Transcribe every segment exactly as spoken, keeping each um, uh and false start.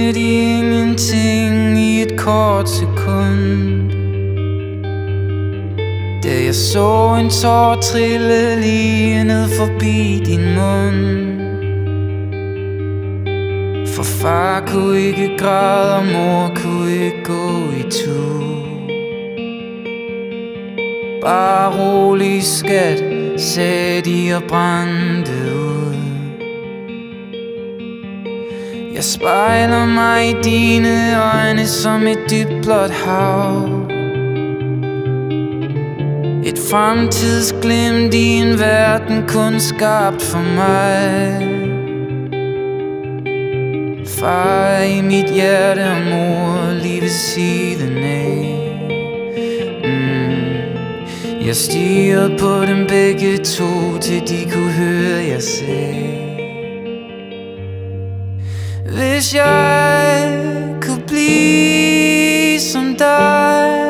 midt i ingenting i et kort sekund, da jeg så en tår trille lige ned forbi din mund. For far kunne ikke græde, og mor kunne ikke gå i tur. Bare rolig skat, sagde de og brændte ud. Jeg spejler mig i dine øjne som et dybt blåt hav. Et fremtidsglimt i en verden kun skabt for mig. Far i mit hjerte og mor lige ved siden af. mm. Jeg stirrede på dem begge to, til de kunne høre jeg sagde: hvis jeg kunne blive som dig,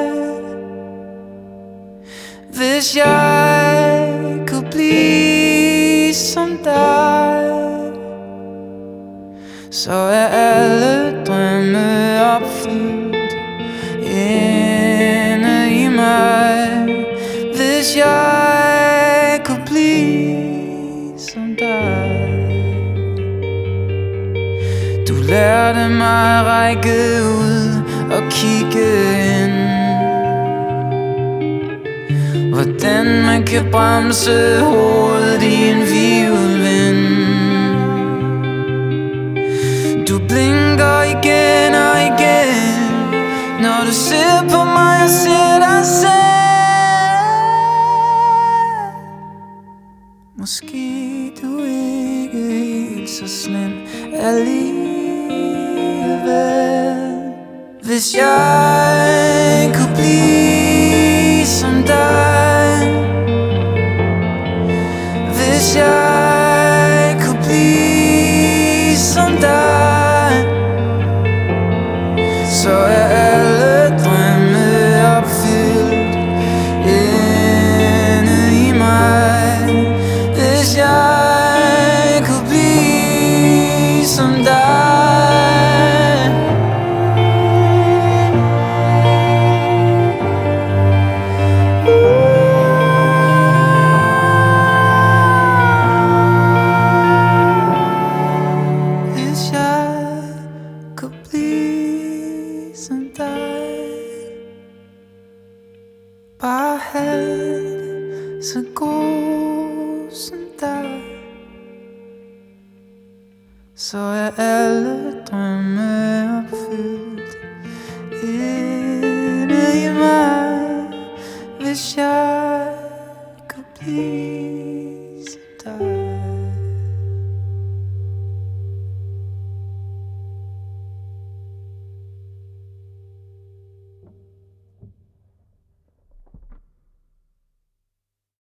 hvis jeg kunne blive som dig, så er alle drømme opfyldt inde i mig. Hvis jeg kunne blive som dig. Du lærte mig at række ud og kigge ind, hvordan man kan bremse hovedet i en hvirvelvind. Du blinker igen og igen, når du ser på mig og ser dig selv. Måske du ikke helt så slem alligevel. Hvis jeg kunne blive som dig, hvis jeg kunne blive som dig, så er alle drømme opfyldt inde i mig. Hvis jeg kunne blive som dig. Hvis jeg kunne blive som dig, bare halvt så god som dig, så er alle drømme opfyldt inde i mig. Hvis jeg